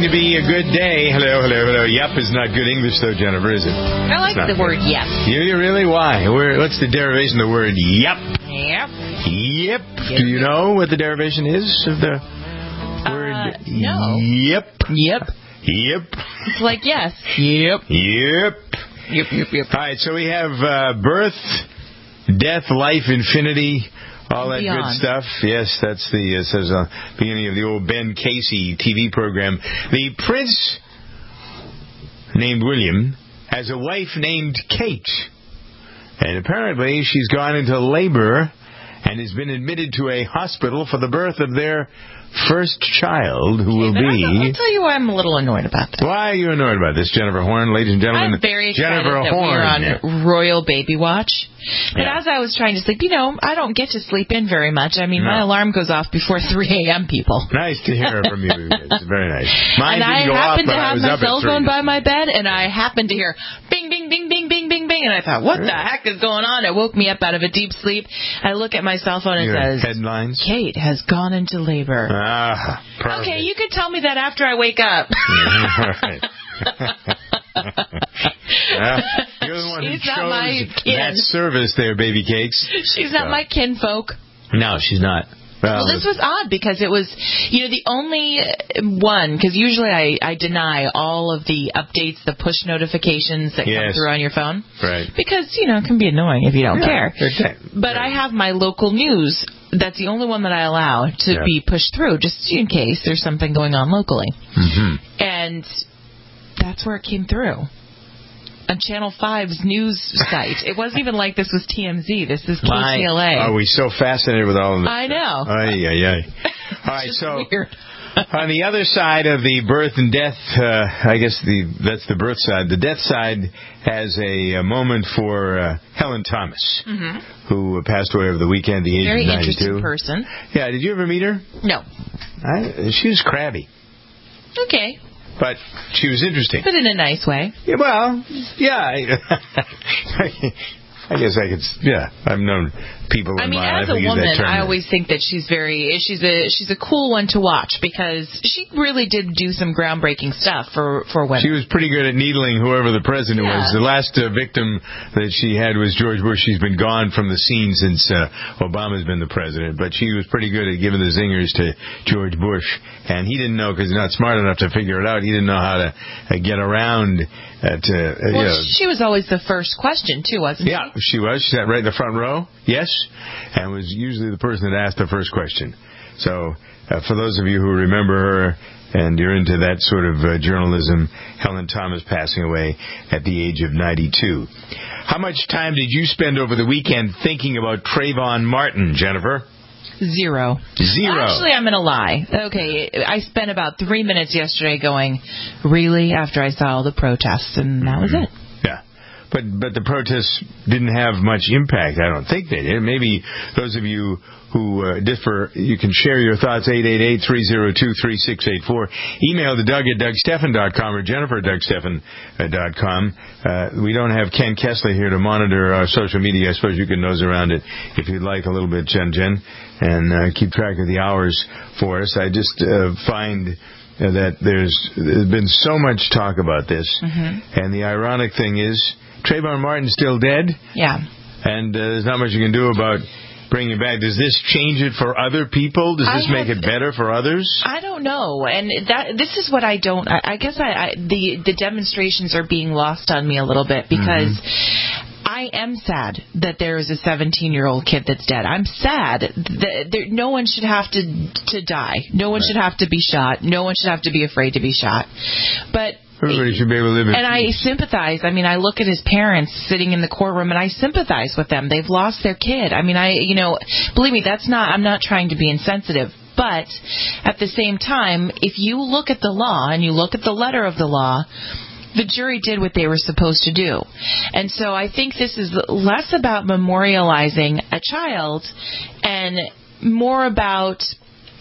going to be a good day. Hello, hello, hello. Yep is not good English, though, Jennifer, is it? I like the word yep. You really? Why? What's the derivation of the word yep? Yep. Yep. Do you know what the derivation is of the word no. Yep? Yep. Yep. It's like yes. Yep. Yep. Yep, yep, yep. All right, so we have birth, death, life, infinity, all that Beyond. good stuff. Yes, that's the says beginning of the old Ben Casey TV program. The prince, named William, has a wife named Kate. And apparently she's gone into labor and has been admitted to a hospital for the birth of their first child, who will be... I'll tell you why I'm a little annoyed about that. Why are you annoyed about this, Jennifer Horn? Ladies and gentlemen, I'm very excited Jennifer that Horn. we're on Royal Baby Watch. But Yeah. as I was trying to sleep, I don't get to sleep in very much. I mean, my alarm goes off before 3 a.m., people. Nice to hear from you. It's very nice. Mine and I didn't go off, happened but to I have was my up cell at 3. phone by my bed, and I happened to hear bing, bing, bing, bing, bing, bing, bing. And I thought, what the heck is going on? It woke me up out of a deep sleep. I look at my cell phone and it says, headlines. Kate has gone into labor. Ah, perfect. Okay, you could tell me that after I wake up. Right. You're the one who She's not my chose kin. that service there, baby cakes. She's not my kinfolk. No, she's not. Well, this was odd because it was, the only one, because usually I deny all of the updates, the push notifications that come through on your phone. Right. Because, it can be annoying if you don't care. Okay. But I have my local news. That's the only one that I allow to be pushed through, just in case there's something going on locally. Mm-hmm. And that's where it came through. On Channel 5's news site. It wasn't even like this was TMZ. This is KCLA. Are we so fascinated with all of this? I know. Ay, ay, ay. All right, so weird. on the other side of the birth and death, I guess that's the birth side. The death side has a moment for Helen Thomas, who passed away over the weekend, the age Very of 92. interesting person. Yeah, did you ever meet her? No. She was crabby. Okay. But she was interesting. But in a nice way. Yeah, well, yeah. I guess I could. Yeah, I've known people in my life as a who use woman, that term. I always think that she's a cool one to watch because she really did do some groundbreaking stuff for women. She was pretty good at needling whoever the president was. The last victim that she had was George Bush. She's been gone from the scene since Obama's been the president, but she was pretty good at giving the zingers to George Bush, and he didn't know because he's not smart enough to figure it out. He didn't know how to get around. She was always the first question too, wasn't she? Yeah, she was. She sat right in the front row. Yes. And was usually the person that asked the first question. So, for those of you who remember her and you're into that sort of journalism, Helen Thomas passing away at the age of 92. How much time did you spend over the weekend thinking about Trayvon Martin, Jennifer? Zero. Actually, I'm going to lie. Okay, I spent about 3 minutes yesterday going, really, after I saw all the protests, and that was it. Yeah. But the protests didn't have much impact. I don't think they did. Maybe those of you who differ, you can share your thoughts, 888-302-3684. Email to Doug at DougStephan.com or Jennifer at DougStephan.com. We don't have Ken Kessler here to monitor our social media. I suppose you can nose around it if you'd like a little bit, Jen, and keep track of the hours for us. I just find that there's been so much talk about this. And the ironic thing is, Trayvon Martin's still dead. Yeah. And there's not much you can do about bringing it back. Does this change it for other people? Does this make it better for others? I don't know. And this is what I don't... I guess the demonstrations are being lost on me a little bit because... I am sad that there is a 17-year-old kid that's dead. I'm sad that no one should have to die. No one should have to be shot. No one should have to be afraid to be shot. But everybody should be able to live in peace. I sympathize. I mean, I look at his parents sitting in the courtroom, and I sympathize with them. They've lost their kid. I mean, believe me, I'm not trying to be insensitive. But at the same time, if you look at the law and you look at the letter of the law, the jury did what they were supposed to do. And so I think this is less about memorializing a child and more about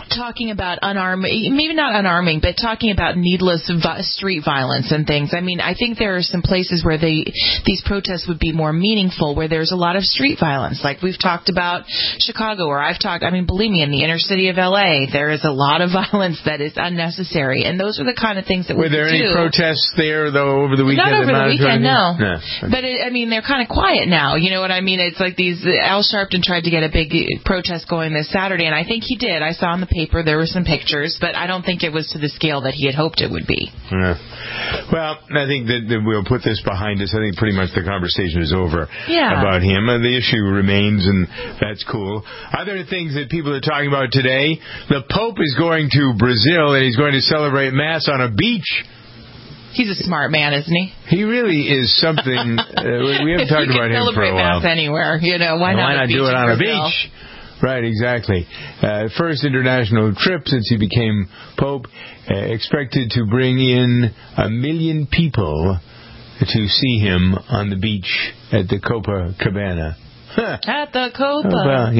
talking about maybe not unarming, but talking about needless street violence and things. I mean, I think there are some places where these protests would be more meaningful, where there's a lot of street violence. Like we've talked about Chicago, or believe me, in the inner city of LA, there is a lot of violence that is unnecessary. And those are the kind of things that we do. Were there any protests there, though, over the weekend? Not over the weekend, no. Okay. But, they're kind of quiet now. You know what I mean? It's like Al Sharpton tried to get a big protest going this Saturday, and I think he did. I saw in the paper there were some pictures, but I don't think it was to the scale that he had hoped it would be. Yeah. Well, I think that we'll put this behind us. I think pretty much the conversation is over about him. The issue remains, and that's cool. Other things that people are talking about today, the Pope is going to Brazil, and he's going to celebrate Mass on a beach. He's a smart man, isn't he? He really is something. We haven't talked about him for a while. Celebrate Mass anywhere, why not do it on a beach? Right, exactly. First international trip since he became Pope, expected to bring in 1 million people to see him on the beach at the Copacabana. At the Copacabana,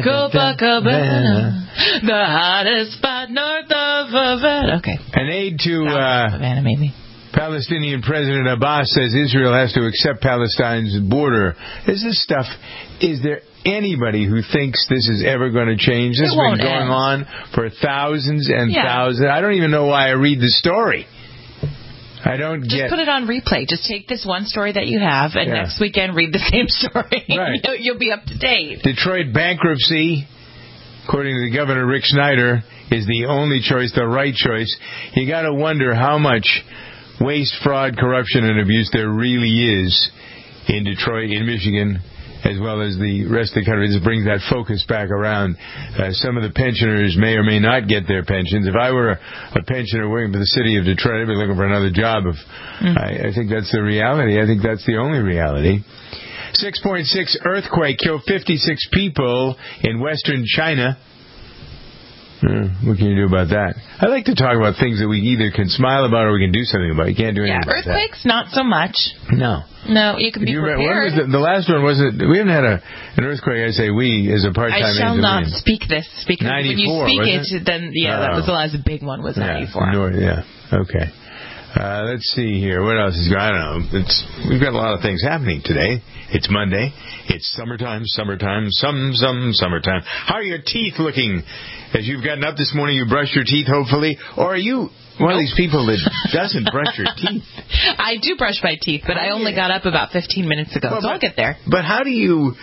the hottest spot north of Havana. Okay. An aide to Havana, maybe. Palestinian President Abbas says Israel has to accept Palestine's border. Is there anybody who thinks this is ever going to change? This has been going on for thousands and thousands. I don't even know why I read the story. Just put it on replay. Just take this one story that you have, and next weekend read the same story. Right. You'll be up to date. Detroit bankruptcy, according to the governor, Rick Snyder, is the only choice, the right choice. You got to wonder how much waste, fraud, corruption, and abuse there really is in Detroit, in Michigan, as well as the rest of the country. This brings that focus back around. Some of the pensioners may or may not get their pensions. If I were a pensioner working for the city of Detroit, I'd be looking for another job. I think that's the reality. I think that's the only reality. 6.6 earthquake killed 56 people in western China. What can you do about that? I like to talk about things that we either can smile about or we can do something about. You can't do anything about that. Earthquakes, not so much. No, you can be prepared. The last one wasn't. We haven't had an earthquake. I say we as a part-time. I shall not speak this because 94, when you speak it, then that was the last big one. Was 94. Okay. Let's see here. What else is going on? I don't know. We've got a lot of things happening today. It's Monday. It's summertime. Summertime. How are your teeth looking? As you've gotten up this morning, you brushed your teeth, hopefully? Or are you one of these people that doesn't brush your teeth? I do brush my teeth, but I only got up about 15 minutes ago, so I'll get there. But how do you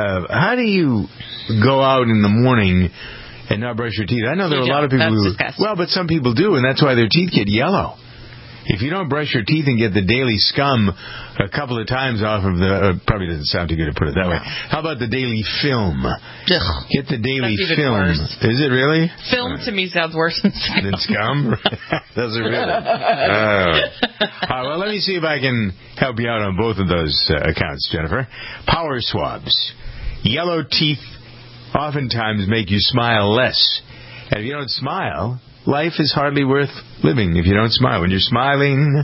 go out in the morning and not brush your teeth? I know there are a lot of people who... disgusting. Well, but some people do, and that's why their teeth get yellow. If you don't brush your teeth and get the daily scum a couple of times off of the... probably doesn't sound too good to put it that way. How about the daily film? Ugh. Get the daily That's film. Worse. Is it really? Film to me sounds worse than scum. Than scum? Does it really? Well, let me see if I can help you out on both of those accounts, Jennifer. Power swabs. Yellow teeth oftentimes make you smile less. And if you don't smile... life is hardly worth living if you don't smile. When you're smiling,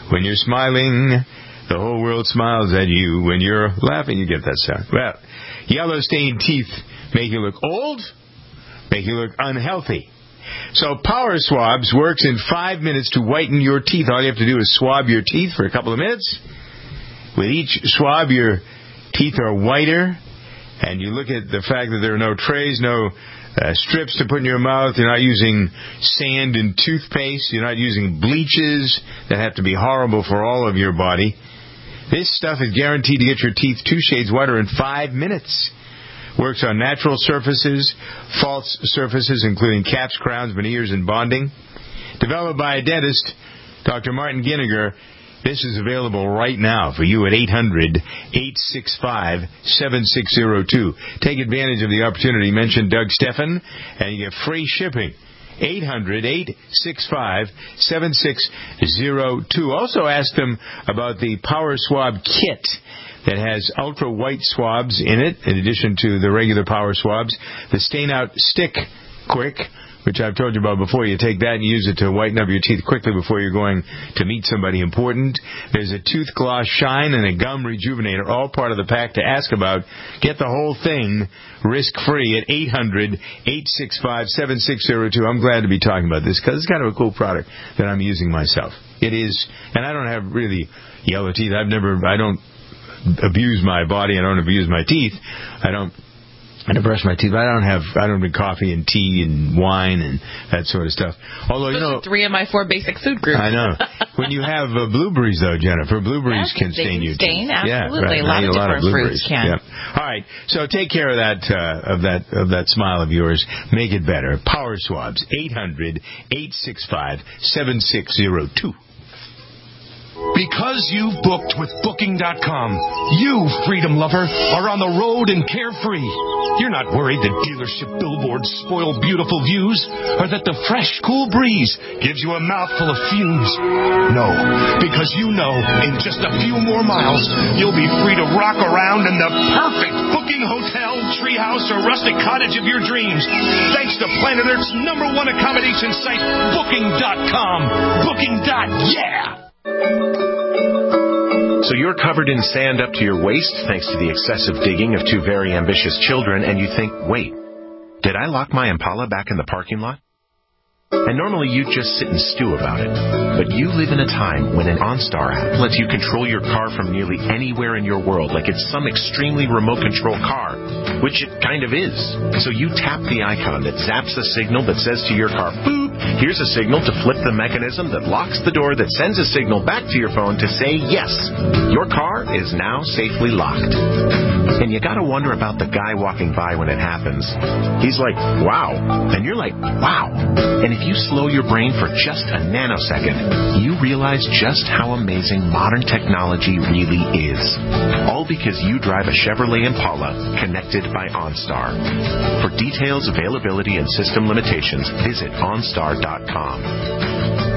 the whole world smiles at you. When you're laughing, you get that sound. Well, yellow stained teeth make you look old, make you look unhealthy. So Power Swabs works in 5 minutes to whiten your teeth. All you have to do is swab your teeth for a couple of minutes. With each swab, your teeth are whiter. And you look at the fact that there are no trays, no strips to put in your mouth. You're not using sand and toothpaste. You're not using bleaches that have to be horrible for all of your body. This stuff is guaranteed to get your teeth 2 shades whiter in 5 minutes. Works on natural surfaces, false surfaces, including caps, crowns, veneers, and bonding. Developed by a dentist, Dr. Martin Ginniger. This is available right now for you at 800-865-7602. Take advantage of the opportunity. Mention Doug Stephan, and you get free shipping. 800-865-7602. Also ask them about the Power Swab kit that has ultra white swabs in it, in addition to the regular Power Swabs. The Stain Out Stick Quick which I've told you about before. You take that and use it to whiten up your teeth quickly before you're going to meet somebody important. There's a tooth gloss shine and a gum rejuvenator, all part of the pack to ask about. Get the whole thing risk-free at 800-865-7602. I'm glad to be talking about this because it's kind of a cool product that I'm using myself. It is, and I don't have really yellow teeth. I don't abuse my body. I don't abuse my teeth. I don't brush my teeth. I don't drink coffee and tea and wine and that sort of stuff. Although, you know, 3 of my 4 basic food groups. I know. When you have blueberries, though, Jennifer, blueberries can stain you. Absolutely. Yeah, right. A lot of different fruits can. Yeah. All right. So take care of that smile of yours. Make it better. Power Swabs. 800-865-7602. Because you've booked with Booking.com, you, freedom lover, are on the road and carefree. You're not worried that dealership billboards spoil beautiful views or that the fresh, cool breeze gives you a mouthful of fumes. No, because you know in just a few more miles, you'll be free to rock around in the perfect booking hotel, treehouse, or rustic cottage of your dreams. Thanks to Planet Earth's #1 accommodation site, Booking.com. Booking.yeah! So you're covered in sand up to your waist thanks to the excessive digging of 2 very ambitious children, and you think, wait, did I lock my Impala back in the parking lot? And normally you'd just sit and stew about it. But you live in a time when an OnStar app lets you control your car from nearly anywhere in your world, like it's some extremely remote control car, which it kind of is. So you tap the icon that zaps the signal that says to your car, boop, here's a signal to flip the mechanism that locks the door that sends a signal back to your phone to say, yes, your car is now safely locked. And you gotta wonder about the guy walking by when it happens. He's like, wow. And you're like, wow. And if you slow your brain for just a nanosecond, you realize just how amazing modern technology really is. All because you drive a Chevrolet Impala connected by OnStar. For details, availability, and system limitations, visit OnStar.com.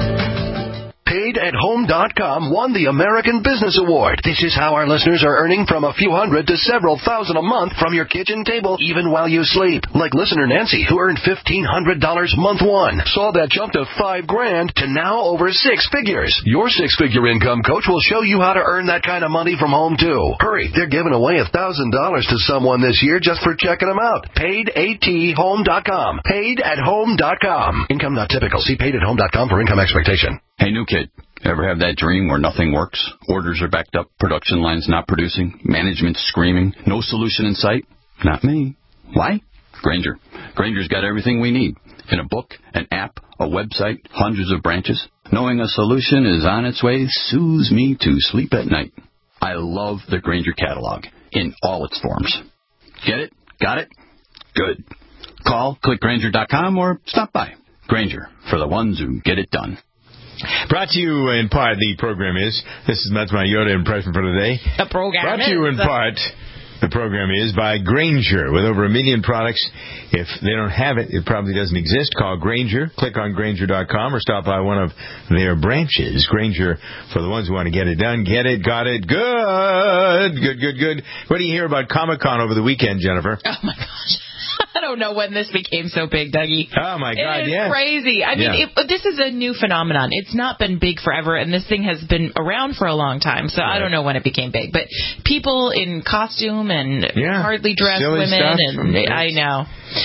PaidAtHome.com won the American Business Award. This is how our listeners are earning from a few hundred to several thousand a month from your kitchen table, even while you sleep. Like listener Nancy, who earned $1,500 month 1. Saw that jump to $5,000 to now over 6 figures. Your 6-figure income coach will show you how to earn that kind of money from home, too. Hurry, they're giving away $1,000 to someone this year just for checking them out. PaidAtHome.com. PaidAtHome.com. Income not typical. See PaidAtHome.com for income expectation. Hey, new kid, ever have that dream where nothing works? Orders are backed up, production lines not producing, management's screaming, no solution in sight? Not me. Why? Grainger. Grainger's got everything we need. In a book, an app, a website, hundreds of branches. Knowing a solution is on its way soothes me to sleep at night. I love the Grainger catalog in all its forms. Get it? Got it? Good. Call, click Grainger.com, or stop by. Grainger, for the ones who get it done. Brought to you in part, the program is, that's my Yoda impression for today. The program Brought to you in part, the program is by Grainger. With over 1 million products, if they don't have it, it probably doesn't exist. Call Grainger, click on Grainger.com, or stop by one of their branches. Grainger, for the ones who want to get it done. Get it, got it, good. Good. What do you hear about Comic-Con over the weekend, Jennifer? Oh, my gosh. I don't know when this became so big, Dougie. Oh, my God, It is crazy. I mean, this is a new phenomenon. It's not been big forever, and this thing has been around for a long time, so I don't know when it became big. But people in costume and hardly dressed silly women, stuff. I know.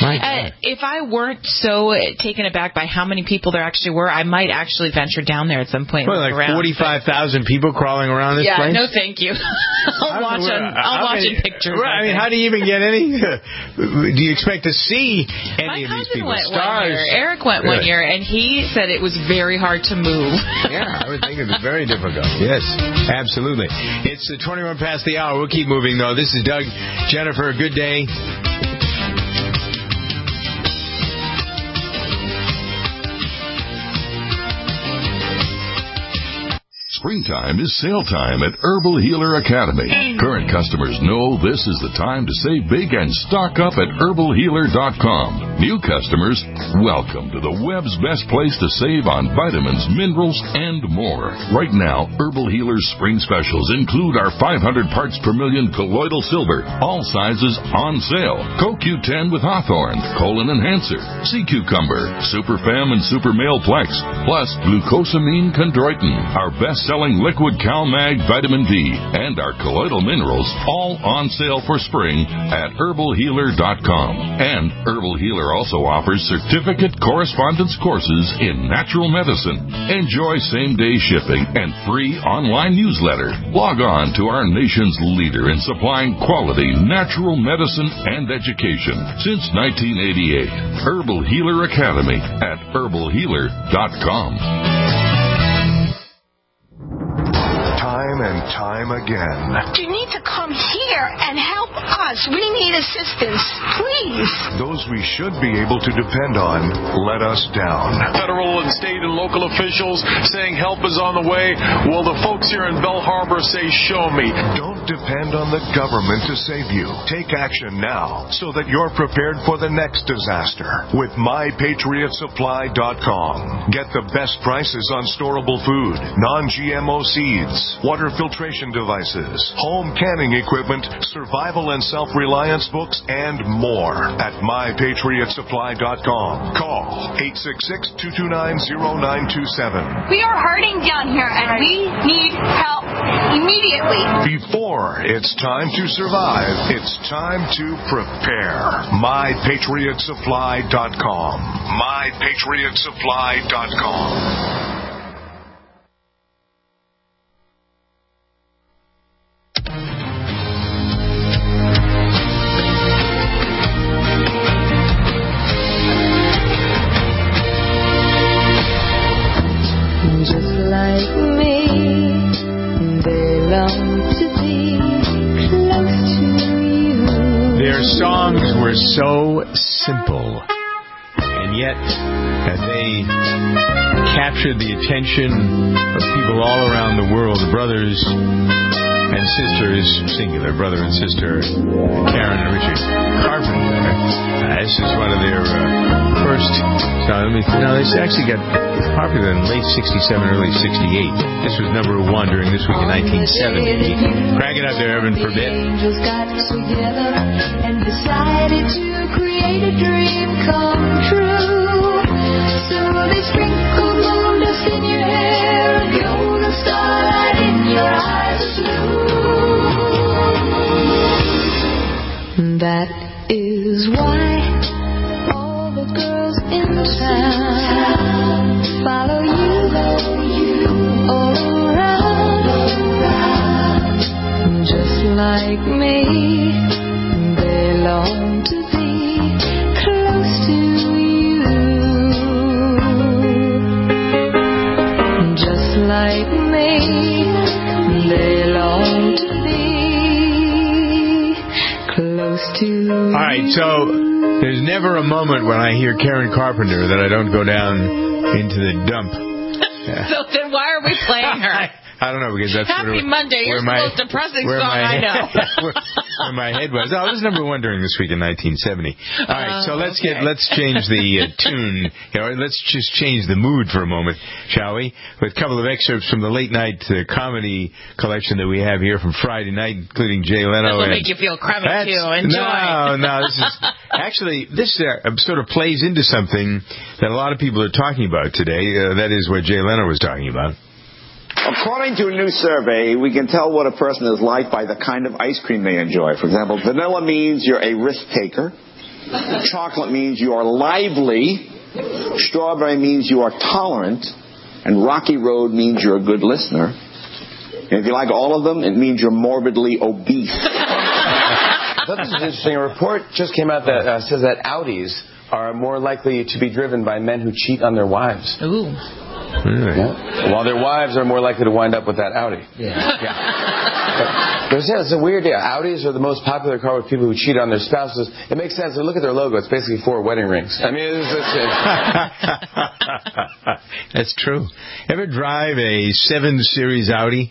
If I weren't so taken aback by how many people there actually were, I might actually venture down there at some point. Well, like 45,000 people crawling around this place? Yeah, no thank you. I'll watch in pictures. Right, I mean, how do you even get any? Do you expect to see any of these people? Stars. Eric went one year, and he said it was very hard to move. Yeah, I would think it was very difficult. Yes, absolutely. It's 21 past the hour. We'll keep moving, though. This is Doug, Jennifer. Good day. Springtime is sale time at Herbal Healer Academy. Current customers know this is the time to save big and stock up at herbalhealer.com. New customers, welcome to the web's best place to save on vitamins, minerals, and more. Right now, Herbal Healer's spring specials include our 500 parts per million colloidal silver, all sizes on sale. CoQ10 with Hawthorne, Colon Enhancer, Sea Cucumber, Super Fem and Super Male Plex, plus glucosamine chondroitin, our best-selling liquid CalMag vitamin D, and our colloidal minerals, all on sale for spring at herbalhealer.com. And Herbal Healer also offers certificate correspondence courses in natural medicine. Enjoy same-day shipping and free online newsletter. Log on to our nation's leader in supplying quality natural medicine and education since 1988. Herbal Healer Academy at herbalhealer.com. Time and time again. You need to come here and help us. We need assistance, please. Those we should be able to depend on let us down. Federal and state and local officials saying help is on the way. Well, the folks here in Belle Harbor say, show me. Don't depend on the government to save you. Take action now so that you're prepared for the next disaster with MyPatriotSupply.com. Get the best prices on storable food, non-GMO seeds, water filtration devices, home canning equipment, survival and self-reliance books, and more at MyPatriotSupply.com. Call 866-229-0927. We are hurting down here, and we need help immediately. Before it's time to survive, it's time to prepare. MyPatriotSupply.com. MyPatriotSupply.com. Just like me, they long to be close to you. Their songs were so simple, and yet they captured the attention of people all around the world, brothers and sisters, singular, brother and sister, Karen and Richard Carpenter. This is one of their first. This actually got popular in late '67, early '68. This was number one during This Week in 1970. Crank it up there, heaven forbid. Angels got together and decided to create a dream come true. So they sprinkled moon dust in your hair and golden starlight in your eyes blue. That is why all the girls in town follow you all around. Just like me, they long to be close to you. Just like me, they long to be close to you. All right, so there's never a moment when I hear Karen Carpenter that I don't go down into the dump. So then why are we playing her? I don't know, because that's Happy Monday, you're the most depressing song I know. Where my head was. Oh, it was number one during This Week in 1970. All right, so let's change the tune. Let's just change the mood for a moment, shall we? With a couple of excerpts from the late night comedy collection that we have here from Friday night, including Jay Leno. This will make you feel crummy too. Enjoy. No, this is actually this sort of plays into something that a lot of people are talking about today. That is what Jay Leno was talking about. According to a new survey, we can tell what a person is like by the kind of ice cream they enjoy. For example, vanilla means you're a risk taker. Chocolate means you are lively. Strawberry means you are tolerant. And Rocky Road means you're a good listener. And if you like all of them, it means you're morbidly obese. I thought this was interesting. A report just came out that says that Audis are more likely to be driven by men who cheat on their wives. Ooh. Really? Yeah. While their wives are more likely to wind up with that Audi. It's a weird deal. Audis are the most popular car with people who cheat on their spouses. It makes sense. Look at their logo. It's basically 4 wedding rings. I mean, That's true. Ever drive a 7 Series Audi?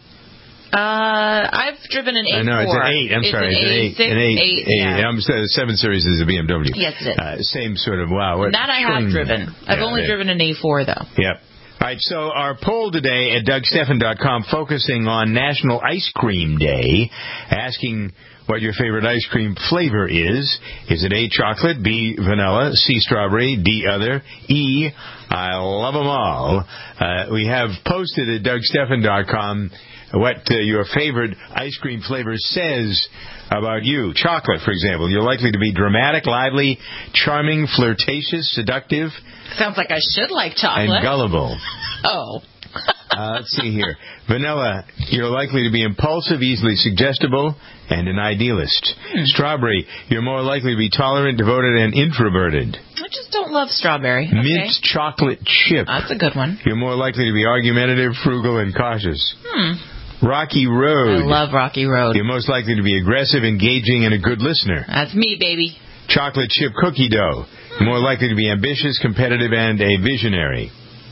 I've driven an 8. I know, it's an 8. I'm sorry, it's an 8. Yeah. 7 Series is a BMW. Yes, it is. Same sort of, wow. That I have driven. I've only driven an A4, though. Yep. All right, so our poll today at DougStephan.com focusing on National Ice Cream Day, asking what your favorite ice cream flavor is. Is it A, chocolate, B, vanilla, C, strawberry, D, other, E, I love them all. We have posted at DougStephan.com what your favorite ice cream flavor says about you. Chocolate, for example. You're likely to be dramatic, lively, charming, flirtatious, seductive. Sounds like I should like chocolate. And gullible. Oh. Let's see here. Vanilla, you're likely to be impulsive, easily suggestible, and an idealist. Strawberry, you're more likely to be tolerant, devoted, and introverted. I just don't love strawberry. Mint chocolate chip. That's a good one. You're more likely to be argumentative, frugal, and cautious. Rocky Road. I love Rocky Road. You're most likely to be aggressive, engaging, and a good listener. That's me, baby. Chocolate chip cookie dough. You're more likely to be ambitious, competitive, and a visionary.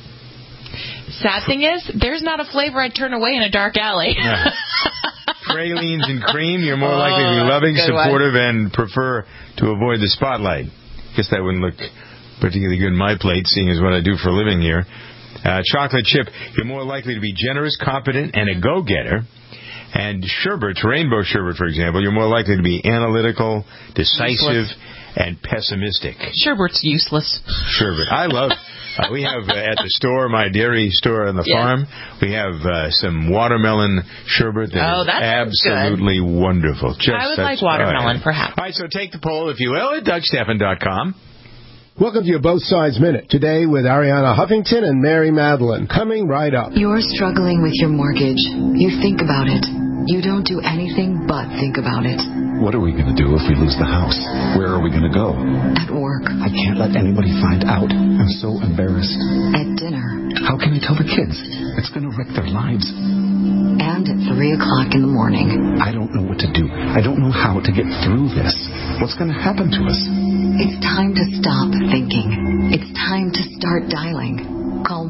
Sad thing is, there's not a flavor I'd turn away in a dark alley. Pralines and cream, you're more likely to be loving, supportive, and prefer to avoid the spotlight. Guess that wouldn't look particularly good in my plate, seeing as what I do for a living here. Chocolate chip, you're more likely to be generous, competent, and a go-getter. And sherbet, rainbow sherbet, for example, you're more likely to be analytical, decisive, and pessimistic. Sherbet's useless. Sherbet. I love... we have at the store, my dairy store on the farm, we have some watermelon sherbet that is absolutely wonderful. I would like watermelon, perhaps. All right, so take the poll, if you will, at DougStephan.com. Welcome to your Both Sides Minute. Today with Ariana Huffington and Mary Madeline. Coming right up. You're struggling with your mortgage. You think about it. You don't do anything but think about it. What are we going to do if we lose the house? Where are we going to go? At work. I can't let anybody find out. I'm so embarrassed. At dinner. How can I tell the kids? It's going to wreck their lives. And at 3 o'clock in the morning. I don't know what to do. I don't know how to get through this. What's going to happen to us? It's time to stop thinking. It's time to start dialing. Call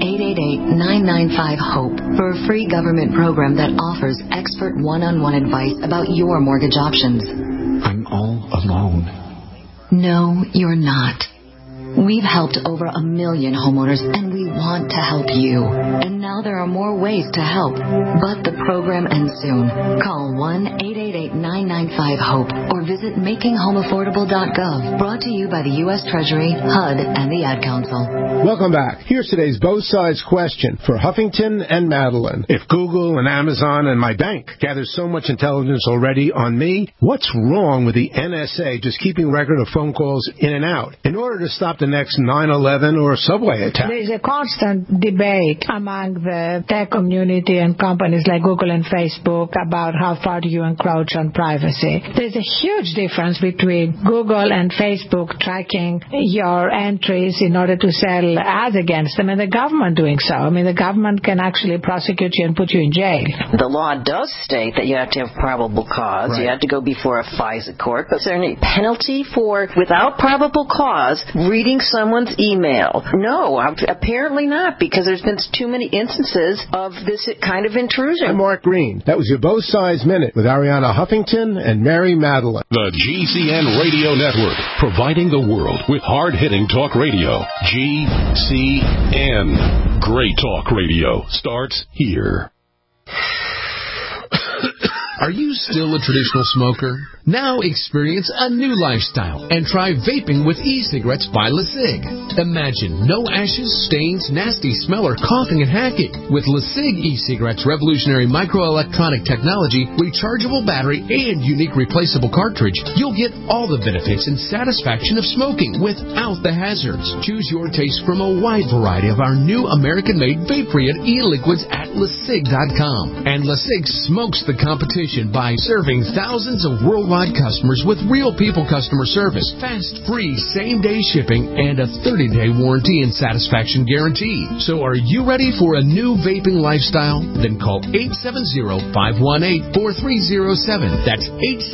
1-888-995-HOPE for a free government program that offers expert one-on-one advice about your mortgage options. I'm all alone. No, you're not. We've helped over 1 million homeowners, and we want to help you. And now there are more ways to help. But the program ends soon. Call 1-888-995-HOPE or visit makinghomeaffordable.gov. Brought to you by the U.S. Treasury, HUD, and the Ad Council. Welcome back. Here's today's Both Sides question for Huffington and Madeline. If Google and Amazon and my bank gather so much intelligence already on me, what's wrong with the NSA just keeping record of phone calls in and out in order to stop the next 9/11 or subway attack? There's a constant debate among the tech community and companies like Google and Facebook about how far do you encroach on privacy. There's a huge difference between Google and Facebook tracking your entries in order to sell ads against them and the government doing so. I mean, the government can actually prosecute you and put you in jail. The law does state that you have to have probable cause. Right. You have to go before a FISA court. But is there any penalty for, without probable cause, reading someone's email? No, apparently not, because there's been too many instances of this kind of intrusion. I'm Mark Green. That was your Both Sides Minute with Ariana Huffington and Mary Madeline. The GCN Radio Network, providing the world with hard-hitting talk radio. GCN. Great talk radio starts here. Are you still a traditional smoker? Now experience a new lifestyle and try vaping with e-cigarettes by LeSig. Imagine no ashes, stains, nasty smell, or coughing and hacking. With LeSig e-cigarettes' revolutionary microelectronic technology, rechargeable battery, and unique replaceable cartridge, you'll get all the benefits and satisfaction of smoking without the hazards. Choose your taste from a wide variety of our new American-made vape-free e-liquids at LeSig.com. And LeSig smokes the competition reputation by serving thousands of worldwide customers with real people customer service, fast, free, same-day shipping, and a 30-day warranty and satisfaction guarantee. So are you ready for a new vaping lifestyle? Then call 870-518-4307. That's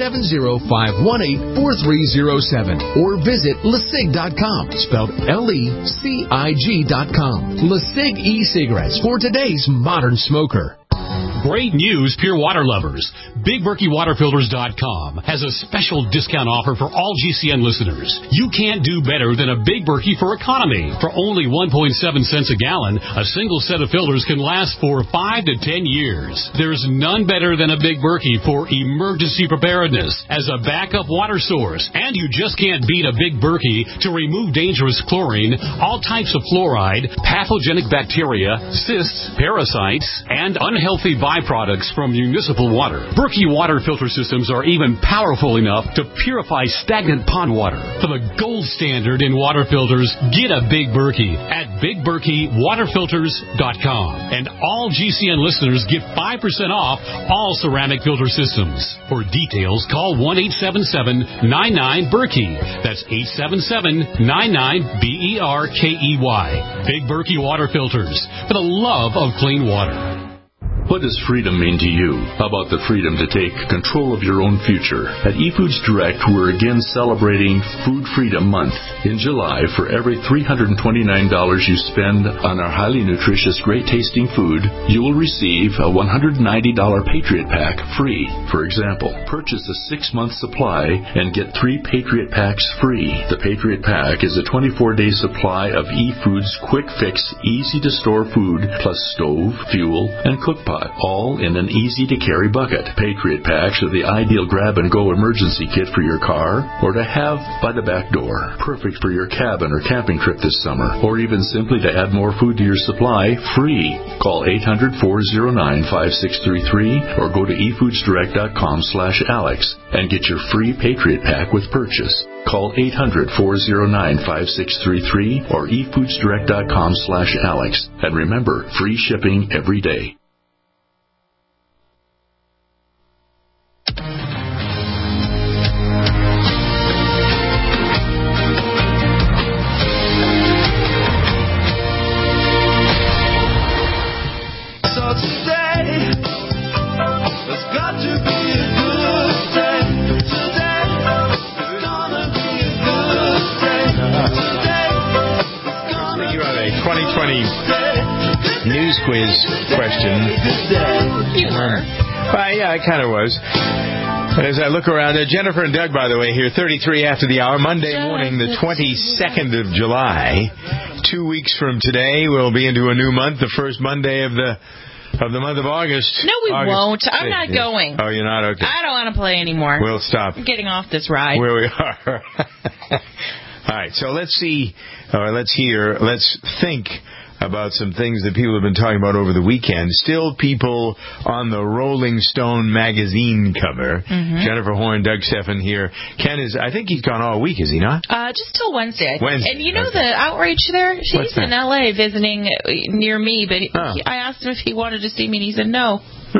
870-518-4307. Or visit LeSig.com, spelled LECIG.com. LeSig e-cigarettes for today's modern smoker. Great news, pure water lovers. BigBerkeyWaterFilters.com has a special discount offer for all GCN listeners. You can't do better than a Big Berkey for economy. For only 1.7 cents a gallon, a single set of filters can last for 5 to 10 years. There's none better than a Big Berkey for emergency preparedness as a backup water source. And you just can't beat a Big Berkey to remove dangerous chlorine, all types of fluoride, pathogenic bacteria, cysts, parasites, and unhealthy byproducts from municipal water. Berkey water filter systems are even powerful enough to purify stagnant pond water. For the gold standard in water filters, get a Big Berkey at BigBerkeyWaterFilters.com. And all GCN listeners get 5% off all ceramic filter systems. For details, call 1-877-99-BERKEY. That's 877-99-BERKEY. Big Berkey Water Filters, for the love of clean water. What does freedom mean to you? How about the freedom to take control of your own future? At eFoods Direct, we're again celebrating Food Freedom Month. In July, for every $329 you spend on our highly nutritious, great-tasting food, you will receive a $190 Patriot Pack free. For example, purchase a 6-month supply and get 3 Patriot Packs free. The Patriot Pack is a 24-day supply of eFoods quick-fix, easy-to-store food, plus stove, fuel, and cook pot, all in an easy-to-carry bucket. Patriot Packs are the ideal grab-and-go emergency kit for your car or to have by the back door. Perfect for your cabin or camping trip this summer, or even simply to add more food to your supply, free. Call 800-409-5633 or go to efoodsdirect.com/Alex and get your free Patriot Pack with purchase. Call 800-409-5633 or efoodsdirect.com/Alex. And remember, free shipping every day. News quiz question. You were. Well, yeah, I kind of was. As I look around, Jennifer and Doug, by the way, here, 33 after the hour, Monday morning, the 22nd of July. 2 weeks from today, we'll be into a new month, the first Monday of the month of August. No, we August. won't. I'm not going. Oh, you're not? Okay. I don't want to play anymore. We'll stop. I'm getting off this ride. Where we are. All right, so let's see, or let's think about some things that people have been talking about over the weekend. Still people on the Rolling Stone magazine cover. Mm-hmm. Jennifer Horn, Doug Stephan here. Ken I think he's gone all week, is he not? Just till Wednesday. Wednesday. And you know the outrage there? He's in L.A. visiting near me, but I asked him if he wanted to see me, and he said no.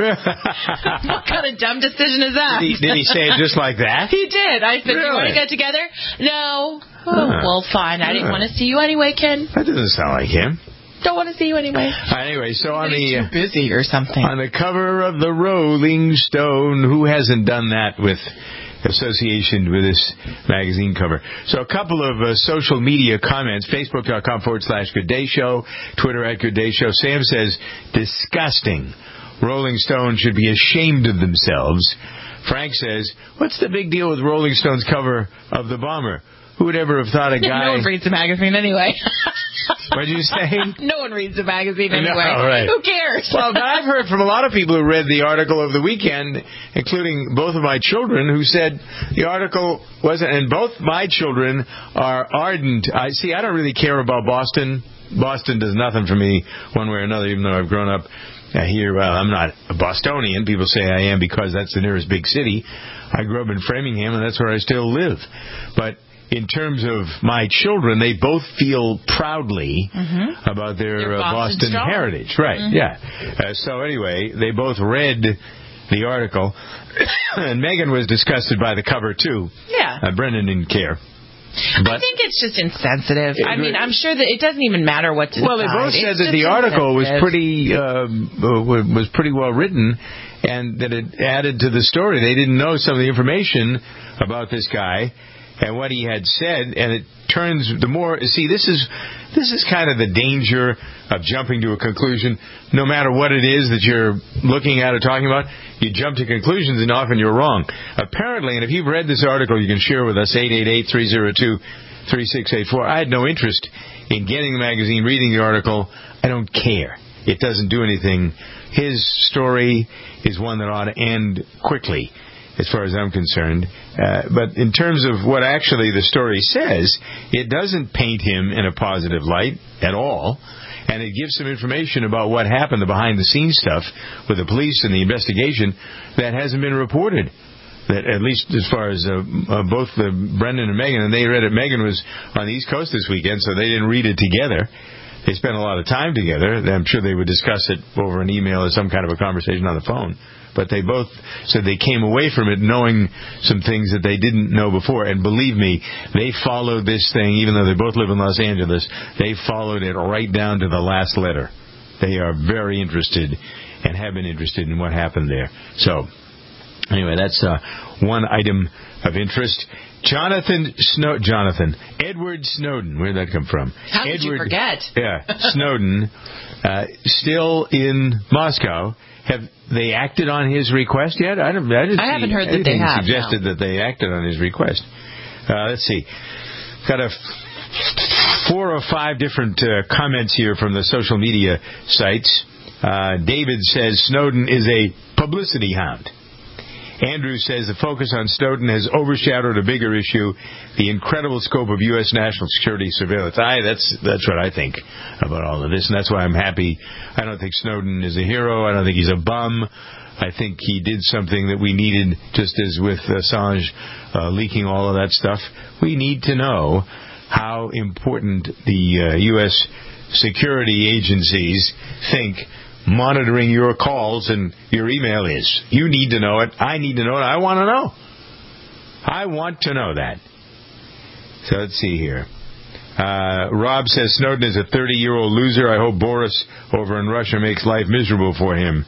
What kind of dumb decision is that? Did he say it just like that? He did. I said, really? You want to get together? No. Oh, well, fine. I didn't want to see you anyway, Ken. That doesn't sound like him. Don't want to see you anyway. Anyway, so on He's too busy or something. On the cover of the Rolling Stone, who hasn't done that with association with this magazine cover? So a couple of social media comments, Facebook.com/Good Day Show, Twitter @Good Day Show. Sam says, disgusting. Rolling Stone should be ashamed of themselves. Frank says, what's the big deal with Rolling Stone's cover of the bomber? Who would ever have thought a guy... No one reads the magazine anyway. What did you say? No one reads the magazine anyway. No, right. Who cares? Well, I've heard from a lot of people who read the article of the weekend, including both of my children, who said the article wasn't... And both my children are ardent... I don't really care about Boston. Boston does nothing for me one way or another, even though I've grown up here. Well, I'm not a Bostonian. People say I am because that's the nearest big city. I grew up in Framingham, and that's where I still live. But... in terms of my children, they both feel proudly about their Boston heritage. Right, yeah. So anyway, they both read the article. And Megan was disgusted by the cover, too. Yeah. Brendan didn't care. But I think it's just insensitive. I mean, I'm sure that it doesn't even matter what to decide. Well, they both said that the article was pretty well written, and that it added to the story. They didn't know some of the information about this guy and what he had said, and it turns the more. See, this is kind of the danger of jumping to a conclusion. No matter what it is that you're looking at or talking about, you jump to conclusions, and often you're wrong. Apparently, and if you've read this article, you can share with us 888-302-3684. I had no interest in getting the magazine, reading the article. I don't care. It doesn't do anything. His story is one that ought to end quickly, as far as I'm concerned. But in terms of what actually the story says, it doesn't paint him in a positive light at all. And it gives some information about what happened, the behind-the-scenes stuff with the police and the investigation that hasn't been reported. That at least as far as both Brendan and Megan, and they read it. Megan was on the East Coast this weekend, so they didn't read it together. They spent a lot of time together. I'm sure they would discuss it over an email or some kind of a conversation on the phone. But they both said they came away from it knowing some things that they didn't know before. And believe me, they followed this thing, even though they both live in Los Angeles, they followed it right down to the last letter. They are very interested and have been interested in what happened there. So, anyway, that's one item of interest. Edward Snowden. Where'd that come from? How did you forget? Yeah, Snowden, still in Moscow. Have they acted on his request yet? I haven't heard that they have. Suggested that they acted on his request. Let's see. Got 4 or 5 different comments here from the social media sites. David says Snowden is a publicity hound. Andrew says the focus on Snowden has overshadowed a bigger issue, the incredible scope of U.S. national security surveillance. That's what I think about all of this, and that's why I'm happy. I don't think Snowden is a hero. I don't think he's a bum. I think he did something that we needed, just as with Assange leaking all of that stuff. We need to know how important the U.S. security agencies think monitoring your calls and your email is. You need to know it. I need to know it. I want to know. I want to know that. So let's see here. Rob says Snowden is a 30-year-old loser. I hope Boris over in Russia makes life miserable for him.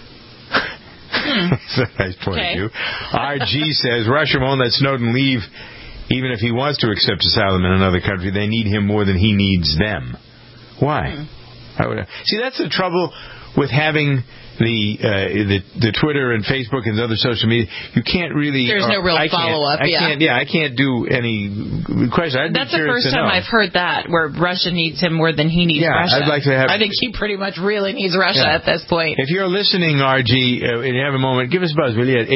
That's a nice point of view. RG says Russia won't let Snowden leave even if he wants to accept asylum in another country. They need him more than he needs them. Why? See, that's the trouble with having the Twitter and Facebook and other social media. You can't really. There's no real follow-up. I can't do any question. That's the first time I've heard that, where Russia needs him more than he needs Russia. I'd like to have. I think he pretty much really needs Russia at this point. If you're listening, RG, and you have a moment, give us a buzz, will you? At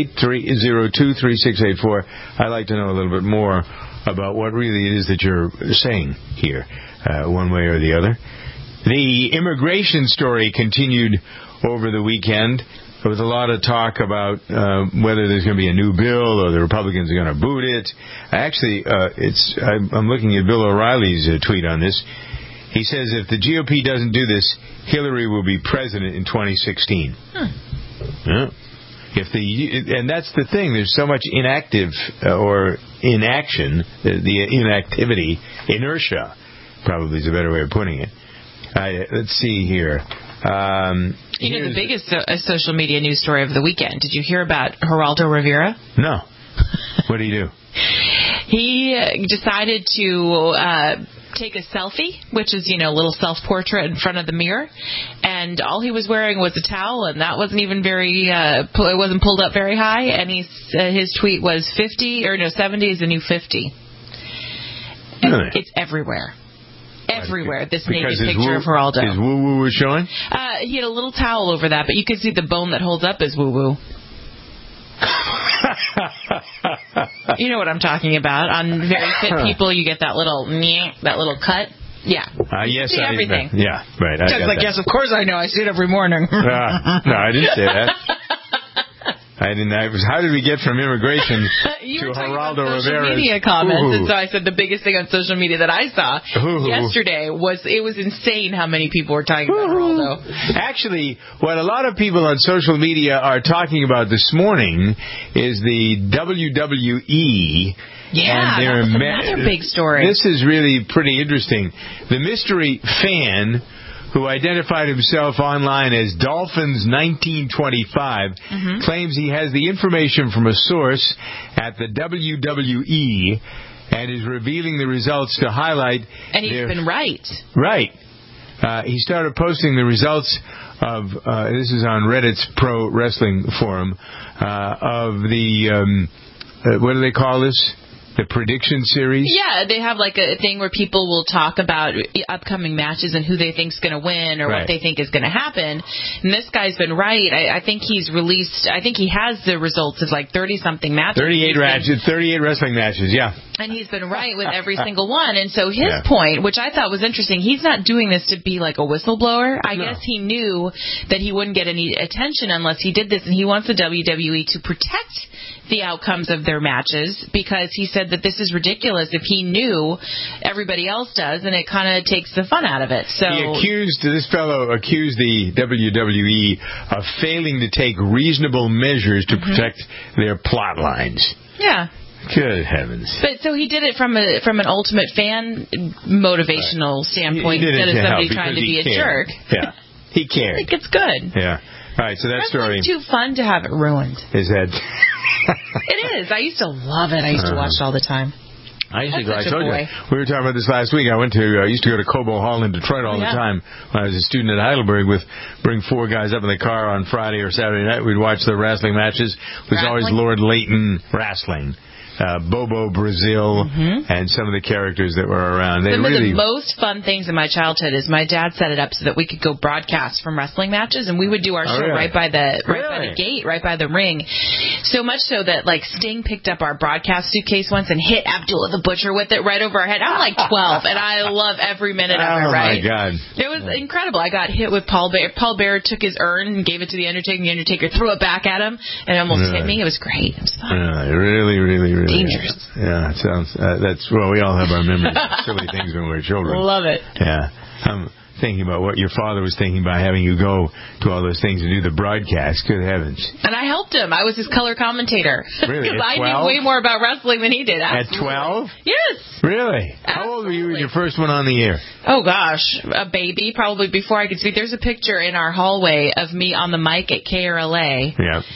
888-302-3684. I'd like to know a little bit more about what really it is that you're saying here, one way or the other. The immigration story continued over the weekend. There was a lot of talk about whether there's going to be a new bill or the Republicans are going to boot it. Actually, I'm looking at Bill O'Reilly's tweet on this. He says if the GOP doesn't do this, Hillary will be president in 2016. Yeah. And that's the thing. There's so much inactive or inaction, the inactivity, inertia, probably is a better way of putting it. Let's see here. The biggest social media news story of the weekend. Did you hear about Geraldo Rivera? No. What did he do? He decided to take a selfie, which is, a little self-portrait in front of the mirror. And all he was wearing was a towel, and that wasn't even it wasn't pulled up very high. And his tweet was 70 is the new 50. Really? It's everywhere. Everywhere, this naked picture of Geraldo. His woo-woo was showing? He had a little towel over that, but you could see the bone that holds up his woo-woo. You know what I'm talking about. On very fit people, you get that little cut. Yeah. Yes, see everything. Yeah, right. Yes, of course I know. I see it every morning. No, I didn't say that. I How did we get from immigration You to were talking Geraldo about social Rivera's media comments, Ooh. and so I said the biggest thing on social media that I saw Ooh. yesterday was it was insane how many people were talking about Geraldo. Actually, what a lot of people on social media are talking about this morning is the WWE. Yeah, and their that was another big story. This is really pretty interesting. The mystery fan, who identified himself online as Dolphins1925, claims he has the information from a source at the WWE and is revealing the results to highlight. And he's been right. Right. He started posting the results of, this is on Reddit's Pro Wrestling Forum, of the, what do they call this? The prediction series? Yeah, they have like a thing where people will talk about upcoming matches and who they think's going to win or what they think is going to happen. And this guy's been right. I think he's released, I think he has the results of like 30-something matches. 38 wrestling matches, yeah. And he's been right with every single one. And so his point, which I thought was interesting, he's not doing this to be like a whistleblower. I guess he knew that he wouldn't get any attention unless he did this. And he wants the WWE to protect the outcomes of their matches because he said that this is ridiculous if he knew everybody else does, and it kind of takes the fun out of it. So this fellow accused the WWE of failing to take reasonable measures to protect their plot lines. Yeah. Good heavens. But so he did it from an ultimate fan motivational standpoint instead of somebody trying to be a jerk. Yeah. He cared. I think it's good. Yeah. All right, so that story. It's too fun to have it ruined. Is that? It is. I used to love it. I used to watch it all the time. I used to go. I told you. We were talking about this last week. I used to go to Cobo Hall in Detroit all the time when I was a student at Heidelberg. Bring 4 guys up in the car on Friday or Saturday night. We'd watch the wrestling matches. It was always Lord Leighton wrestling. Bobo Brazil and some of the characters that were around. Some of the most fun things in my childhood is my dad set it up so that we could go broadcast from wrestling matches, and we would do our show right by the gate, right by the ring. So much so that like Sting picked up our broadcast suitcase once and hit Abdullah the Butcher with it right over our head. I'm like 12, and I love every minute of it. Right? Oh my God! It was incredible. I got hit with Paul Bearer. Paul Bearer took his urn and gave it to the Undertaker. The Undertaker threw it back at him and it almost hit me. It was great. It was fun. Really dangerous. Yeah, it sounds. We all have our memories of silly things when we were children. Love it. Yeah. I'm thinking about what your father was thinking by having you go to all those things and do the broadcast. Good heavens. And I helped him. I was his color commentator. Really? Because I knew way more about wrestling than he did. At Absolutely. 12? Yes. Really? How old were you when your first one on the air? Oh, gosh. A baby, probably before I could speak. There's a picture in our hallway of me on the mic at KRLA.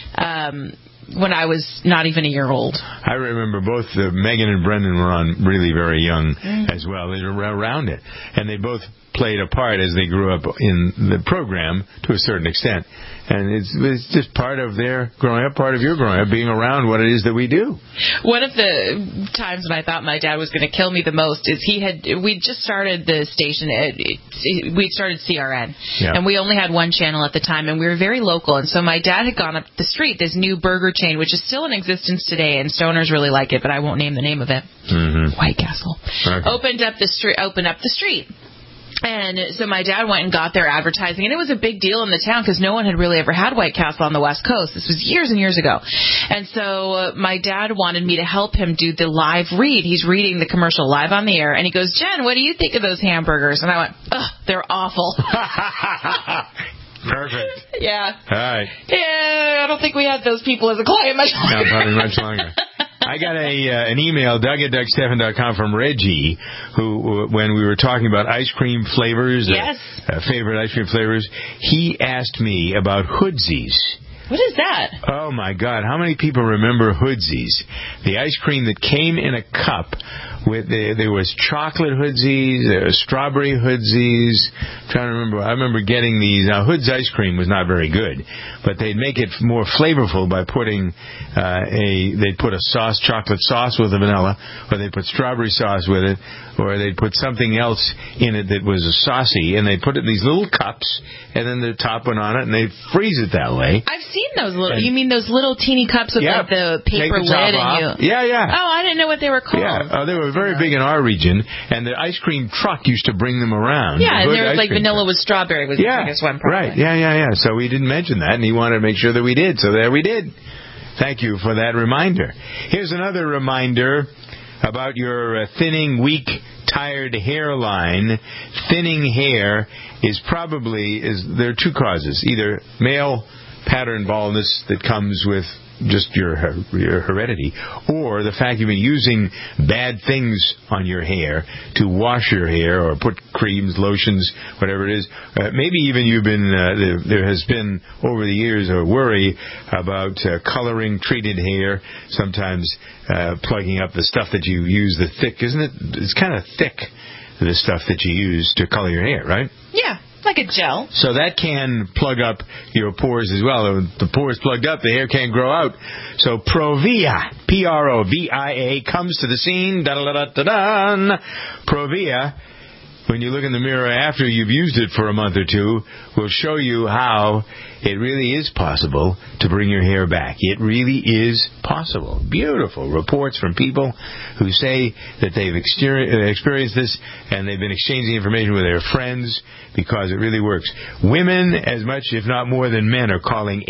Yeah. When I was not even a year old. I remember both Megan and Brendan were on really very young as well. They were around it. And they both played a part as they grew up in the program to a certain extent. And it's just part of their growing up, part of your growing up, being around what it is that we do. One of the times when I thought my dad was going to kill me the most is we'd just started the station. We'd started CRN. Yeah. And we only had one channel at the time, and we were very local. And so my dad had gone up the street, this new burger chain, which is still in existence today, and stoners really like it, but I won't name the name of it. White Castle. Okay. Opened up the street. And so my dad went and got their advertising, and it was a big deal in the town because no one had really ever had White Castle on the West Coast. This was years and years ago. And so my dad wanted me to help him do the live read. He's reading the commercial live on the air, and he goes, "Jen, what do you think of those hamburgers?" And I went, "Ugh, they're awful." Perfect. Yeah. All right. Yeah, I don't think we had those people as a client much longer. No, probably much longer. I got an email, Doug@DougStephan.com, from Reggie, who, when we were talking about ice cream flavors, favorite ice cream flavors, he asked me about Hoodsies. What is that? Oh, my God. How many people remember Hoodsies? The ice cream that came in a cup. There was chocolate Hoodsies, there was strawberry Hoodsies. I'm trying to remember. I remember getting these. Now, Hood's ice cream was not very good, but they'd make it more flavorful by putting they'd put a chocolate sauce with the vanilla, or they'd put strawberry sauce with it, or they'd put something else in it that was saucy, and they'd put it in these little cups, and then the top went on it, and they'd freeze it that way. I've seen those little. You mean those little teeny cups with like the paper lid and you? Yeah. Oh, I didn't know what they were called. Yeah, they were very big in our region, and the ice cream truck used to bring them around. Yeah, and there was like vanilla with strawberry was the biggest one. Probably. Right. Yeah. So we didn't mention that, and he wanted to make sure that we did. So there we did. Thank you for that reminder. Here's another reminder about your thinning, weak, tired hairline. Thinning hair there are two causes. Either male pattern baldness that comes with just your heredity, or the fact you've been using bad things on your hair to wash your hair or put creams, lotions, whatever it is. Maybe even you've been there has been over the years a worry about coloring treated hair, sometimes plugging up the stuff that you use, the thick, isn't it? It's kind of thick, the stuff that you use to color your hair, right? Yeah. Like a gel. So that can plug up your pores as well. If the pores plugged up, the hair can't grow out. So Provia, Provia, comes to the scene. Da-da-da-da-da. Provia, when you look in the mirror after you've used it for a month or two, will show you how it really is possible to bring your hair back. It really is possible. Beautiful reports from people who say that they've experienced this and they've been exchanging information with their friends because it really works. Women, as much, if not more than men, are calling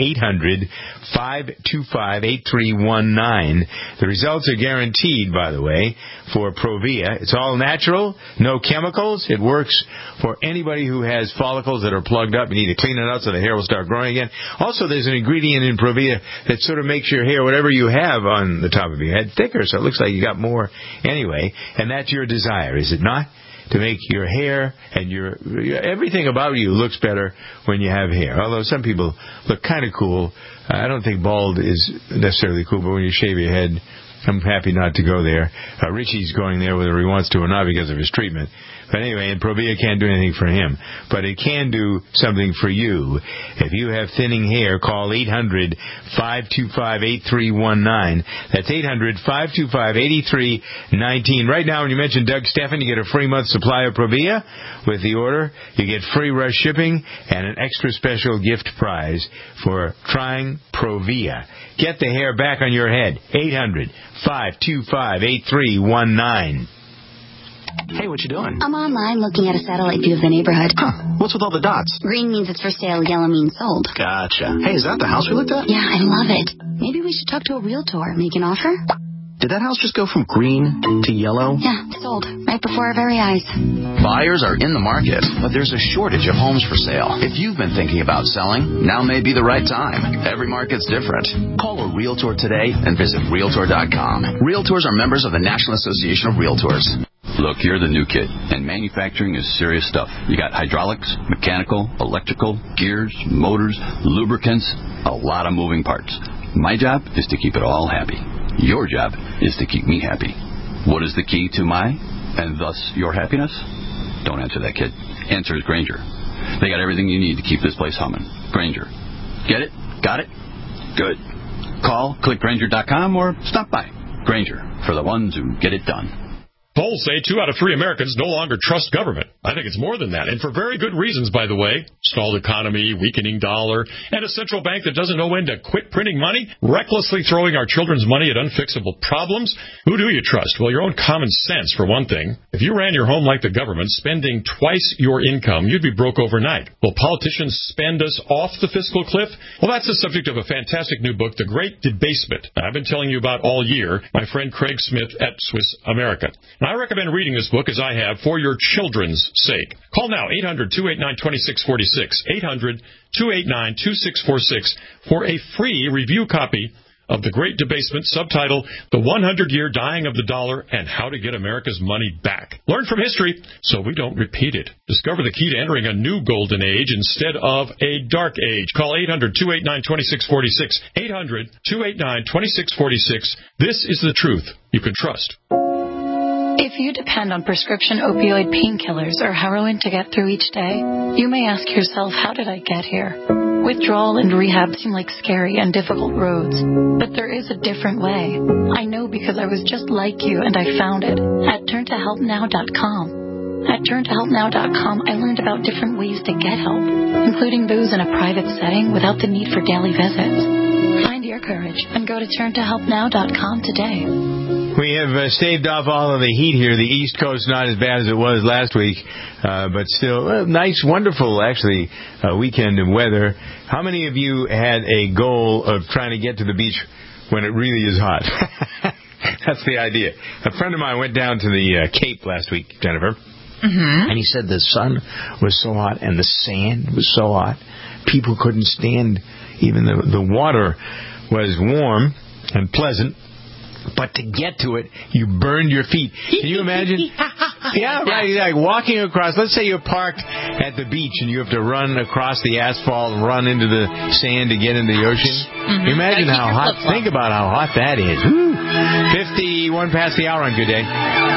800-525-8319. The results are guaranteed, by the way, for Provia. It's all natural, no chemicals. It works for anybody who has follicles that are plugged up. You need to clean it out so the hair will start growing again. Also, there's an ingredient in Provia that sort of makes your hair, whatever you have on the top of your head, thicker, so it looks like you got more anyway. And that's your desire, is it not? To make your hair and your everything about you looks better when you have hair. Although some people look kind of cool. I don't think bald is necessarily cool, but when you shave your head, I'm happy not to go there. Richie's going there whether he wants to or not because of his treatment. But anyway, and Provia can't do anything for him. But it can do something for you. If you have thinning hair, call 800-525-8319. That's 800-525-8319. Right now, when you mention Doug Stephan, you get a free month supply of Provia with the order. You get free rush shipping and an extra special gift prize for trying Provia. Get the hair back on your head. 800-525-8319. Hey, what you doing? I'm online looking at a satellite view of the neighborhood. Huh. What's with all the dots? Green means it's for sale, yellow means sold. Gotcha. Hey, is that the house we looked at? Yeah, I love it. Maybe we should talk to a realtor. Make an offer? Did that house just go from green to yellow? Yeah, sold. Right before our very eyes. Buyers are in the market, but there's a shortage of homes for sale. If you've been thinking about selling, now may be the right time. Every market's different. Call a realtor today and visit Realtor.com. Realtors are members of the National Association of Realtors. Look, you're the new kid, and manufacturing is serious stuff. You got hydraulics, mechanical, electrical, gears, motors, lubricants, a lot of moving parts. My job is to keep it all happy. Your job is to keep me happy. What is the key to my, and thus your happiness? Don't answer that, kid. Answer is Grainger. They got everything you need to keep this place humming. Grainger. Get it? Got it? Good. Call, click Grainger.com, or stop by. Grainger, for the ones who get it done. Polls say 2 out of 3 Americans no longer trust government. I think it's more than that, and for very good reasons, by the way. Stalled economy, weakening dollar, and a central bank that doesn't know when to quit printing money, recklessly throwing our children's money at unfixable problems. Who do you trust? Well, your own common sense, for one thing. If you ran your home like the government, spending twice your income, you'd be broke overnight. Will politicians spend us off the fiscal cliff? Well, that's the subject of a fantastic new book, The Great Debasement. I've been telling you about all year, my friend Craig Smith at Swiss America. And I recommend reading this book, as I have, for your children's sake. Call now, 800-289-2646, 800-289-2646, for a free review copy of The Great Debasement, subtitled The 100-Year Dying of the Dollar and How to Get America's Money Back. Learn from history so we don't repeat it. Discover the key to entering a new golden age instead of a dark age. Call 800-289-2646, 800-289-2646. This is the truth you can trust. If you depend on prescription opioid painkillers or heroin to get through each day, you may ask yourself, how did I get here? Withdrawal and rehab seem like scary and difficult roads, but there is a different way. I know because I was just like you and I found it at turntohelpnow.com. At turntohelpnow.com, I learned about different ways to get help, including those in a private setting without the need for daily visits. Find your courage and go to turntohelpnow.com today. We have staved off all of the heat here. The East Coast not as bad as it was last week, but still nice, wonderful, actually, weekend of weather. How many of you had a goal of trying to get to the beach when it really is hot. That's the idea. A friend of mine went down to the Cape last week, Jennifer, and he said the sun was so hot and the sand was so hot, people couldn't stand. Even the water was warm and pleasant, but to get to it, you burned your feet. Can you imagine? Yeah, right. Like walking across. Let's say you're parked at the beach and you have to run across the asphalt and run into the sand to get into the ocean. Can you imagine how hot? Think about how hot that is. Woo. 51 past the hour on Good Day.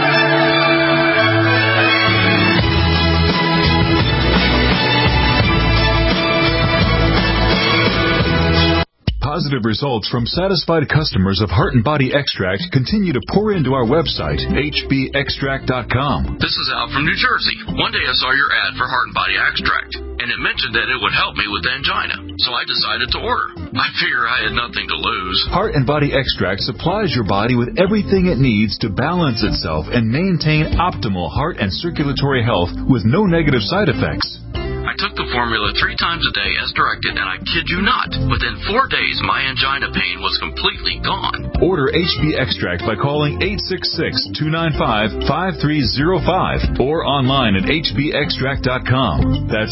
Positive results from satisfied customers of Heart and Body Extract continue to pour into our website, hbextract.com. This is Al from New Jersey. One day I saw your ad for Heart and Body Extract, and it mentioned that it would help me with angina, so I decided to order. I figure I had nothing to lose. Heart and Body Extract supplies your body with everything it needs to balance itself and maintain optimal heart and circulatory health with no negative side effects. I took the formula 3 times a day as directed, and I kid you not, within 4 days my angina pain was completely gone. Order HB Extract by calling 866-295-5305 or online at hbextract.com. That's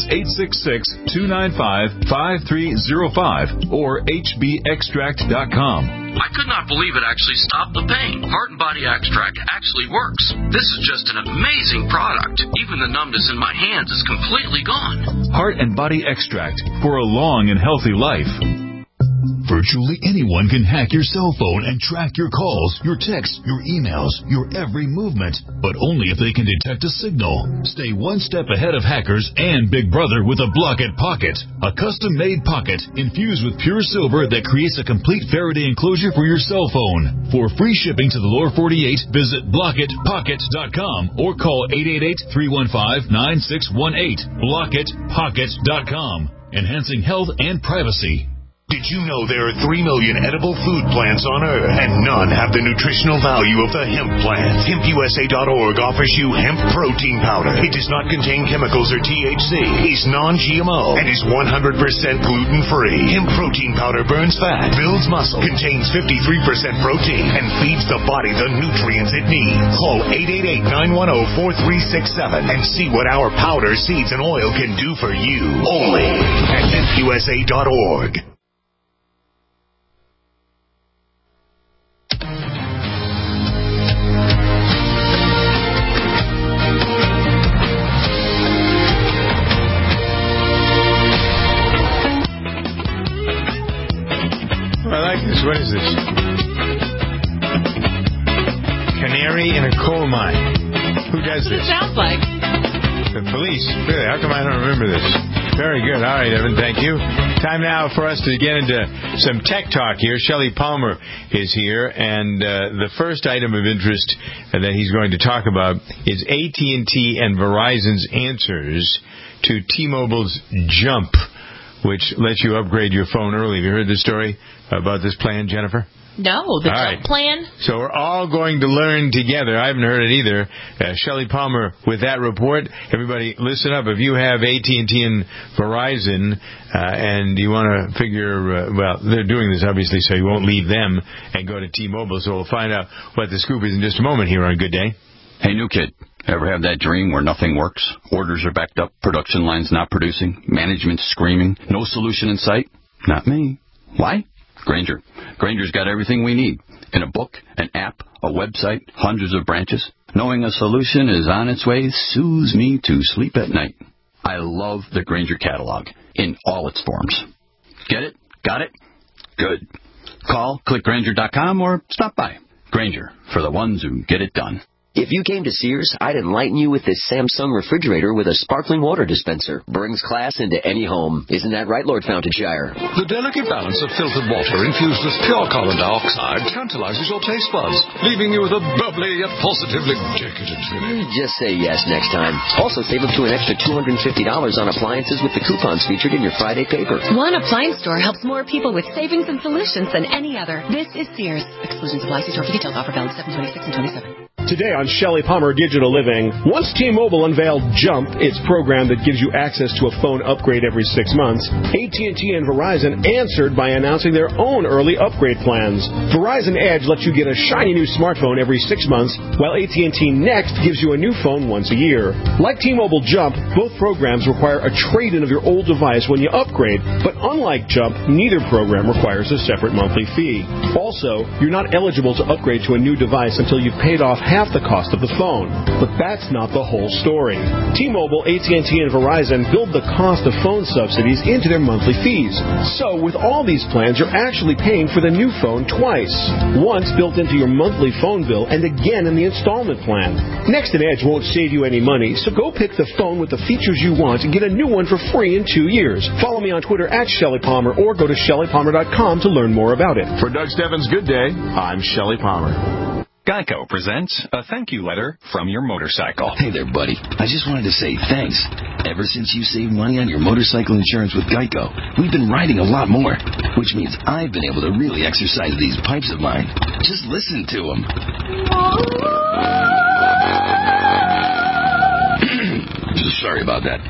866-295-5305 or hbextract.com. I could not believe it actually stopped the pain. Heart and Body Extract actually works. This is just an amazing product. Even the numbness in my hands is completely gone. Heart and Body Extract for a long and healthy life. Virtually anyone can hack your cell phone and track your calls, your texts, your emails, your every movement, but only if they can detect a signal. Stay one step ahead of hackers and Big Brother with a Blockit Pocket, a custom-made pocket infused with pure silver that creates a complete Faraday enclosure for your cell phone. For free shipping to the lower 48, visit blockitpocket.com or call 888-315-9618. Blockitpocket.com, enhancing health and privacy. Did you know there are 3 million edible food plants on Earth, and none have the nutritional value of the hemp plant? HempUSA.org offers you hemp protein powder. It does not contain chemicals or THC, is non-GMO, and is 100% gluten-free. Hemp protein powder burns fat, builds muscle, contains 53% protein, and feeds the body the nutrients it needs. Call 888-910-4367 and see what our powder, seeds, and oil can do for you. Only at HempUSA.org. I like this. What is this? Canary in a coal mine. Who does this? It sounds like the police. Really? How come I don't remember this? Very good. All right, Evan. Thank you. Time now for us to get into some tech talk here. Shelley Palmer is here, and the first item of interest that he's going to talk about is AT&T and Verizon's answers to T-Mobile's Jump, which lets you upgrade your phone early. Have you heard this story about this plan, Jennifer? No, the Jump plan? So we're all going to learn together. I haven't heard it either. Shelley Palmer with that report. Everybody, listen up. If you have AT&T and Verizon and you want to figure, well, they're doing this, obviously, so you won't leave them and go to T-Mobile. So we'll find out what the scoop is in just a moment here on Good Day. Hey, new kid. Ever have that dream where nothing works? Orders are backed up, production lines not producing, management screaming, no solution in sight? Not me. Why? Grainger. Grainger's got everything we need. In a book, an app, a website, hundreds of branches. Knowing a solution is on its way soothes me to sleep at night. I love the Grainger catalog in all its forms. Get it? Got it? Good. Call, click Grainger.com, or stop by. Grainger, for the ones who get it done. If you came to Sears, I'd enlighten you with this Samsung refrigerator with a sparkling water dispenser. Brings class into any home. Isn't that right, Lord Fountainshire? The delicate balance of filtered water infused with pure carbon dioxide tantalizes your taste buds, leaving you with a bubbly yet positively decadent feeling. Just say yes next time. Also, save up to an extra $250 on appliances with the coupons featured in your Friday paper. One appliance store helps more people with savings and solutions than any other. This is Sears. Exclusions apply. See store for details. Offer valid 7/26 and 27. Today on Shelley Palmer Digital Living, once T-Mobile unveiled Jump, its program that gives you access to a phone upgrade every 6 months, AT&T and Verizon answered by announcing their own early upgrade plans. Verizon Edge lets you get a shiny new smartphone every 6 months, while AT&T Next gives you a new phone once a year. Like T-Mobile Jump, both programs require a trade-in of your old device when you upgrade, but unlike Jump, neither program requires a separate monthly fee. Also, you're not eligible to upgrade to a new device until you've paid off half the cost of the phone. But that's not the whole story. T-Mobile, AT&T, and Verizon build the cost of phone subsidies into their monthly fees. So with all these plans, you're actually paying for the new phone twice. Once built into your monthly phone bill and again in the installment plan. Next and Edge won't save you any money, so go pick the phone with the features you want and get a new one for free in 2 years. Follow me on Twitter at Shelley Palmer or go to ShelleyPalmer.com to learn more about it. For Doug Steffens' Good Day, I'm Shelley Palmer. Geico presents a thank you letter from your motorcycle. Hey there, buddy. I just wanted to say thanks. Ever since you saved money on your motorcycle insurance with Geico, we've been riding a lot more, which means I've been able to really exercise these pipes of mine. Just listen to them. Sorry about that.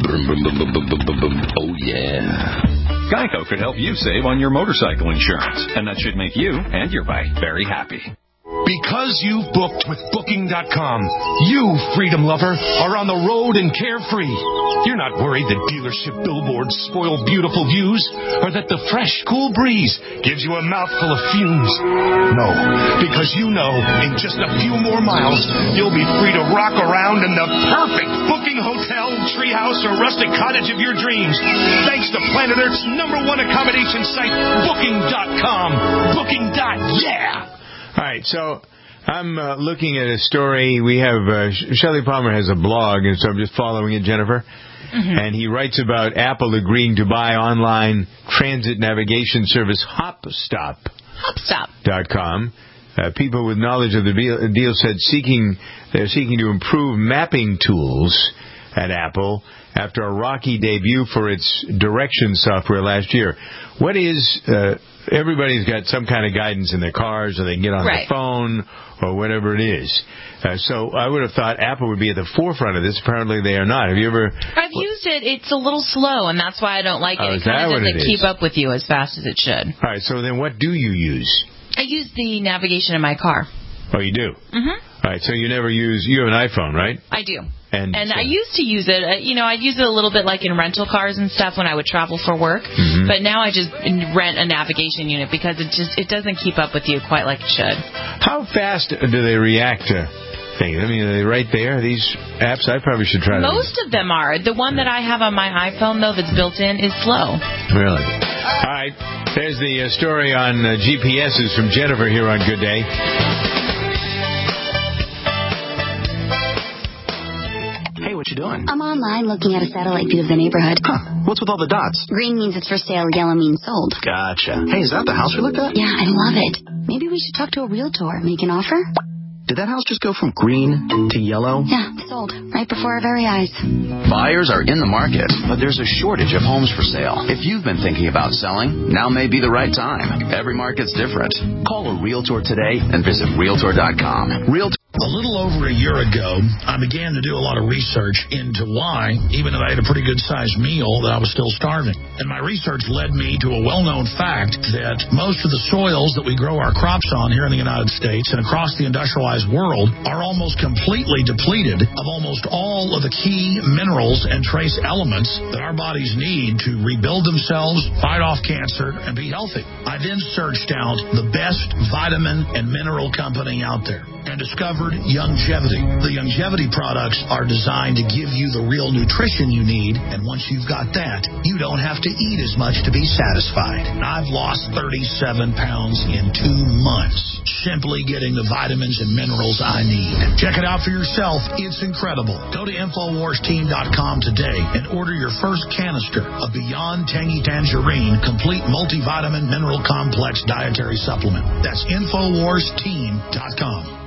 Oh, yeah. Geico could help you save on your motorcycle insurance, and that should make you and your bike very happy. Because you've booked with Booking.com, you, freedom lover, are on the road and carefree. You're not worried that dealership billboards spoil beautiful views or that the fresh, cool breeze gives you a mouthful of fumes. No, because you know in just a few more miles, you'll be free to rock around in the perfect booking hotel, treehouse, or rustic cottage of your dreams. Thanks to Planet Earth's #1 accommodation site, Booking.com. Booking.yeah. All right, so I'm looking at a story. We have Shelley Palmer has a blog, and so I'm just following it, Jennifer. Mm-hmm. And he writes about Apple agreeing to buy online transit navigation service Hopstop.com. People with knowledge of the deal said they're seeking to improve mapping tools at Apple after a rocky debut for its direction software last year. What is... everybody's got some kind of guidance in their cars, or they can get on their phone, or whatever it is. So I would have thought Apple would be at the forefront of this. Apparently they are not. Have you ever... I've used it. It's a little slow, and that's why I don't like it. It kind of doesn't keep up with you as fast as it should. All right, so then what do you use? I use the navigation in my car. Oh, you do? Mm-hmm. All right, so you never use... You have an iPhone, right? I do. And I used to use it, I'd use it a little bit like in rental cars and stuff when I would travel for work. Mm-hmm. But now I just rent a navigation unit because it doesn't keep up with you quite like it should. How fast do they react to things? I mean, are they right there, these apps? I probably should try Most of them are. The one that I have on my iPhone, though, that's built in is slow. Really? All right. There's the story on GPSs from Jennifer here on Good Day. What you doing? I'm online looking at a satellite view of the neighborhood. Huh. What's with all the dots? Green means it's for sale, yellow means sold. Gotcha. Hey, is that the house we looked at? Yeah, I love it. Maybe we should talk to a realtor, make an offer? Did that house just go from green to yellow? Yeah, sold. Right before our very eyes. Buyers are in the market, but there's a shortage of homes for sale. If you've been thinking about selling, now may be the right time. Every market's different. Call a realtor today and visit Realtor.com. A little over a year ago, I began to do a lot of research into why, even if I had a pretty good-sized meal, that I was still starving. And my research led me to a well-known fact that most of the soils that we grow our crops on here in the United States and across the industrialized world are almost completely depleted of almost all of the key minerals and trace elements that our bodies need to rebuild themselves, fight off cancer, and be healthy. I then searched out the best vitamin and mineral company out there and discovered Youngevity. The Youngevity products are designed to give you the real nutrition you need, and once you've got that, you don't have to eat as much to be satisfied. I've lost 37 pounds in 2 months, simply getting the vitamins and minerals I need. Check it out for yourself. It's incredible. Go to InfoWarsTeam.com today and order your first canister of Beyond Tangy Tangerine Complete Multivitamin Mineral Complex Dietary Supplement. That's InfoWarsTeam.com.